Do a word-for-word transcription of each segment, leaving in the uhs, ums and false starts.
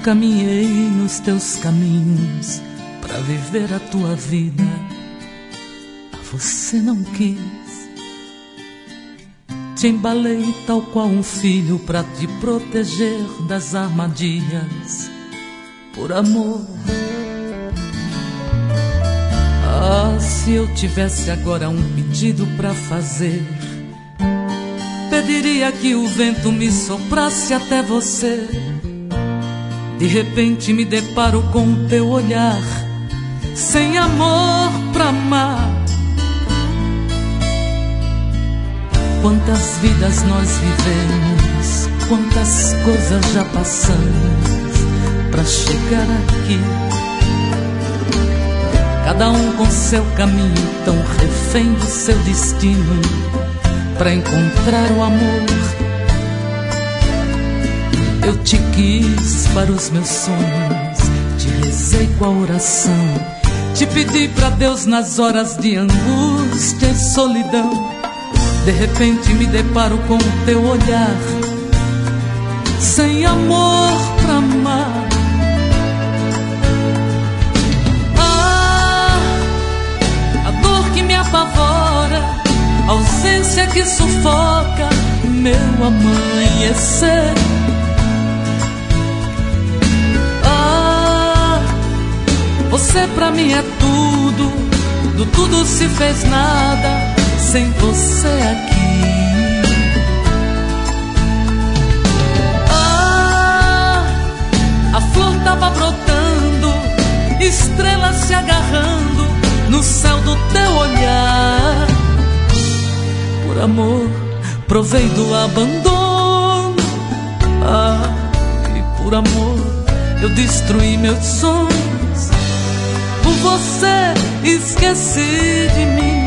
caminhei nos teus caminhos pra viver a tua vida, você não quis. Te embalei tal qual um filho pra te proteger das armadilhas, por amor. Ah, se eu tivesse agora um pedido pra fazer, pediria que o vento me soprasse até você. De repente me deparo com o teu olhar, sem amor pra amar. Quantas vidas nós vivemos, quantas coisas já passamos pra chegar aqui. Cada um com seu caminho, tão refém do seu destino, pra encontrar o amor. Eu te quis para os meus sonhos, te rezei com a oração, te pedi pra Deus nas horas de angústia e solidão. De repente me deparo com o teu olhar, sem amor pra amar. Ah, a dor que me apavora, a ausência que sufoca meu amanhecer. Ah, você pra mim é tudo, do tudo se fez nada sem você aqui. Ah, a flor tava brotando, estrelas se agarrando no céu do teu olhar. Por amor, provei do abandono. Ah, e por amor, eu destruí meus sonhos. Por você, esqueci de mim.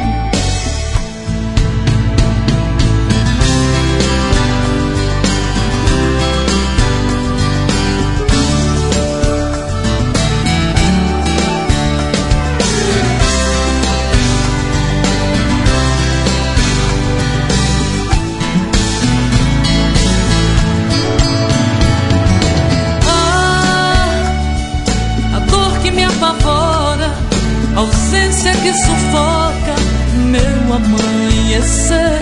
A ausência que sufoca meu amanhecer.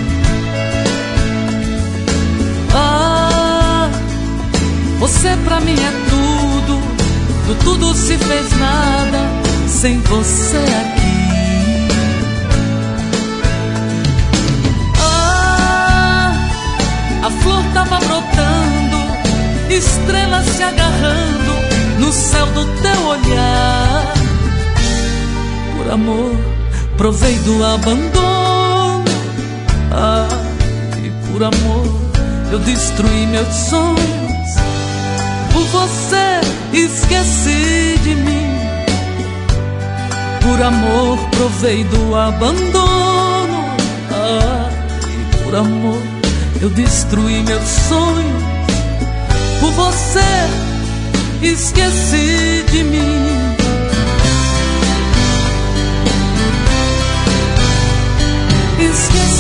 Ah, você pra mim é tudo, do tudo se fez nada sem você aqui. Ah, a flor tava brotando, estrelas se agarrando no céu do teu olhar. Por amor, provei do abandono. Ah, e por amor, eu destruí meus sonhos. Por você, esqueci de mim. Por amor, provei do abandono. Ah, e por amor, eu destruí meus sonhos. Por você, esqueci de mim. Esqueci